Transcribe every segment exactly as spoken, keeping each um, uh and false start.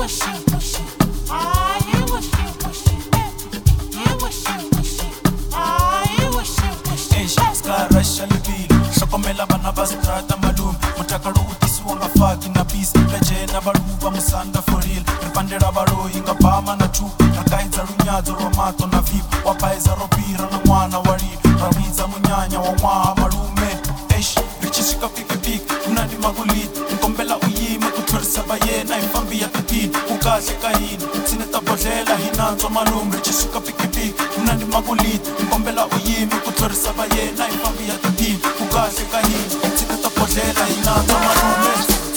Rasha libili hlokomela bana ba strata malume mutakalo u tisiwa nga faki na peace lejena baluva musanda for real ripandela baloyi nga bama na chu rakaidza lunyadzo rwa mato na vip wapaiza ro pira na n'wana wa lili rawidza munyanya wa n'waha malume eish richiswika pikipiki unani maguliti nkombela u yime ku thorisa va yena hi fambi ya tipini ku kahle ka hina tsine ta bodlela hi nantswa malume richiswika pikipiki unani maguliti nkombela u yime ku thorisa va yena hi fambi ya tipini ku kahle ka hina tsine ta bodlela hi nantswa malume.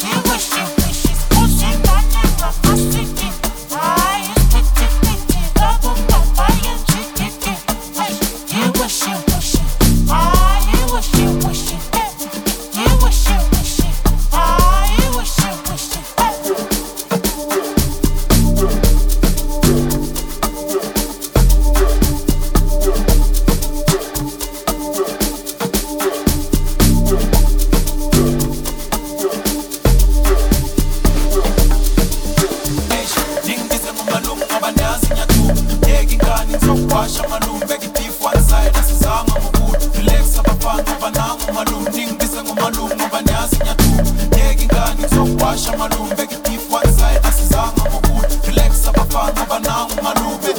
Washa malume beki beef one side asizanga ngokuthi relax abafana bananga malume ningibise ngomalume ngoba niyazi nyathu yeke ingane ngizokwasha malume beki beef one side asizanga ngokuthi relax abafana bananga malume.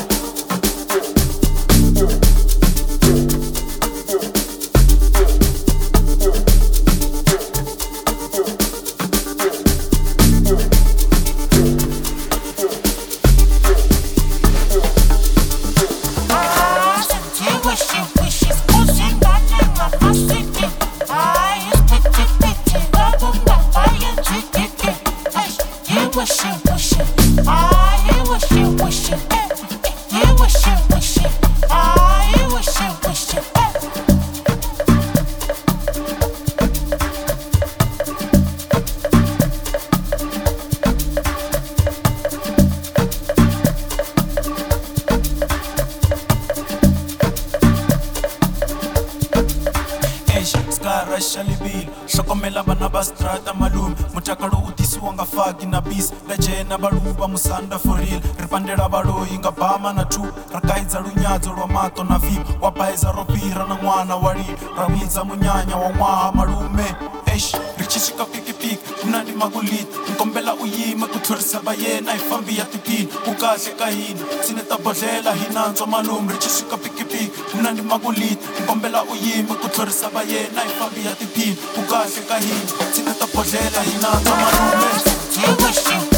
Rasha libili hlokomela bana ba strata malume mutakalo u tisiwa nga faki na peace lejena baluva musanda for real ripandela baloyi nga bama na chu rakaidza lunyadzo rwa mato na vip wapaiza ro pira na n'wana wa lili rawidza munyanya wa n'waha malume eish richiswika pikipiki unani maguliti nkombela u yime ku thorisa va yena hi fambi ya tipini ku kahle ka hina tsine ta bodlela hi nantswa malume richiswika pikipiki unani maguliti nkombela u yime ku thorisa va yena hi fambi ya tipini ku kahle ka hina tsine ta bodlela hi nantswa malume.